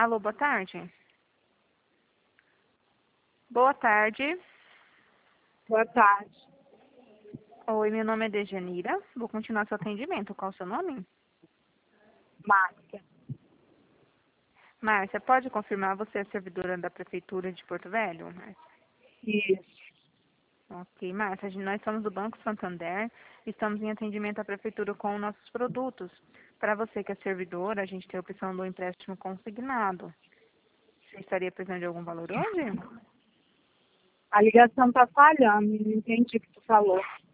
Alô, boa tarde. Boa tarde. Boa tarde. Oi, meu nome é Dejanira. Vou continuar seu atendimento. Qual o seu nome? Márcia. Márcia, pode confirmar você é servidora da Prefeitura de Porto Velho? Márcia? Isso. Ok, Márcia, nós somos do Banco Santander. Estamos em atendimento à Prefeitura com nossos produtos. Para você que é servidora, a gente tem a opção do empréstimo consignado. Você estaria precisando de algum valor hoje? A ligação tá falhando, não entendi o que tu falou.